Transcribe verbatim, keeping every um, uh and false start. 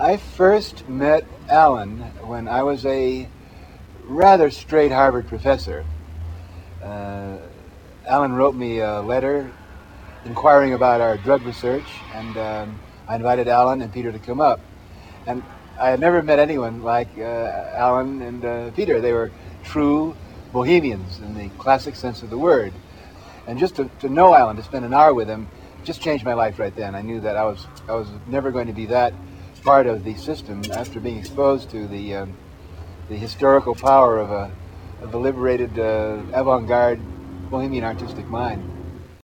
I first met Alan when I was a rather straight Harvard professor. Uh, Alan wrote me a letter inquiring about our drug research, and um, I invited Alan and Peter to come up. And I had never met anyone like uh, Alan and uh, Peter. They were true bohemians in the classic sense of the word. And just to, to know Alan, to spend an hour with him, just changed my life right then. I knew that I was I was never going to be that part of the system after being exposed to the um, the historical power of a of a liberated uh, avant-garde bohemian artistic mind.